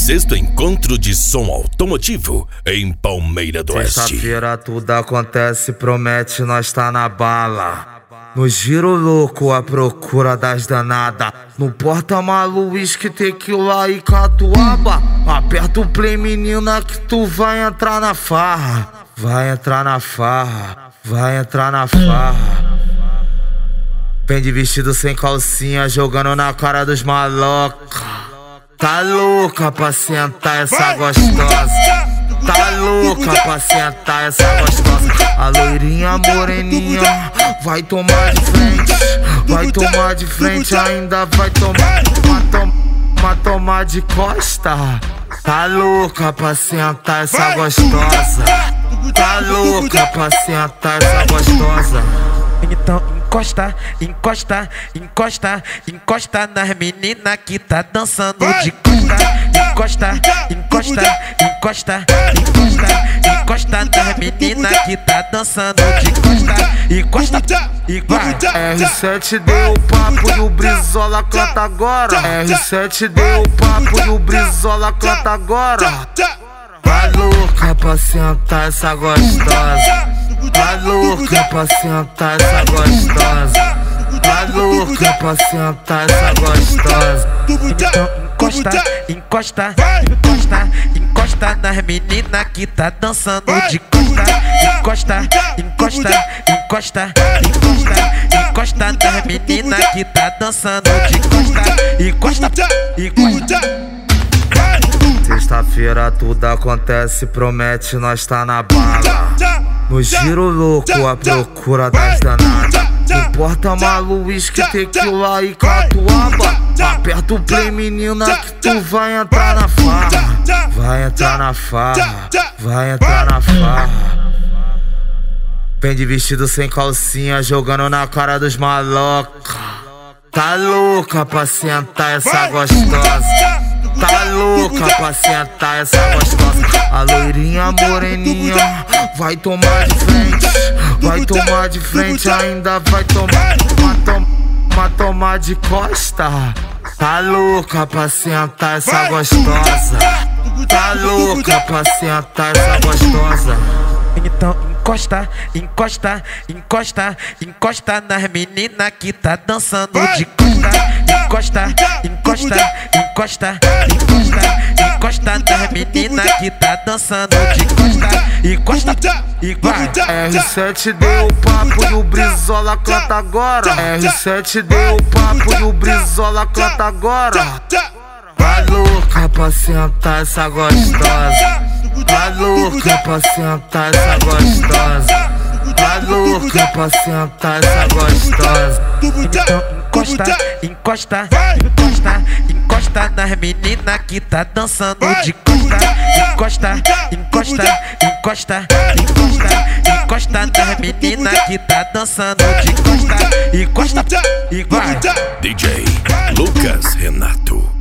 16º Encontro de Som Automotivo em Palmeira do Oeste. Sexta-feira tudo acontece, promete, nós tá na bala. No giro louco, à procura das danadas. No porta-malu, uísque, tequila e catuaba. Aperta o play, menina, que tu vai entrar na farra. Vai entrar na farra, vai entrar na farra. Vem de vestido sem calcinha, jogando na cara dos maloca. Tá louca pra sentar essa gostosa. Tá louca pra sentar essa gostosa. A loirinha moreninha vai tomar de frente. Vai tomar de frente, ainda vai tomar de costa. Tá louca pra sentar essa gostosa. Tá louca pra sentar essa gostosa. Então encosta, encosta, encosta, encosta nas meninas que tá dançando de costa. Encosta, encosta, encosta, encosta, encosta nas meninas que tá dançando de costa. Encosta, encosta. R7 deu o papo e o Brizola canta agora. R7 deu o papo e o Brizola canta agora. Tá louca pra sentar essa gostosa. Tá louca pra sentar essa gostosa. Tá louca pra sentar essa gostosa. Então encosta, encosta, encosta, encosta nas meninas que tá dançando de costa. Encosta, encosta, encosta, encosta, encosta nas meninas que tá dançando de costa. Encosta, encosta. Sexta-feira tudo acontece, promete, nós tá na bala. No giro louco, à procura das danadas. No porta-malu, uísque, tequila e catuaba. Aperta o play, menina, que tu vai entrar na farra. Vai entrar na farra, vai entrar na farra. Vem de vestido sem calcinha, jogando na cara dos maloca. Tá louca pra sentar essa gostosa. Tá louca pra sentar essa gostosa. A loirinha moreninha vai tomar de frente. Vai tomar de frente, ainda vai tomar de costa. Tá louca pra sentar essa gostosa. Tá louca pra sentar essa gostosa. Então encosta, encosta, encosta, encosta nas meninas que tá dançando de costa. Encosta, encosta, encosta, encosta, encosta nas meninas que tá dançando de costa. Encosta, encosta. R7 deu o papo e o Brizola canta agora. R7 deu o papo e o Brizola canta agora. Tá louca pra sentar essa gostosa. Tá louca pra sentar essa gostosa. Tá louca pra sentar essa gostosa. Então encosta, encosta, encosta, encosta nas meninas que tá dançando de costa. Encosta, encosta, encosta, encosta, encosta nas meninas que tá dançando de costa. Encosta, encosta. DJ Lucas Renato.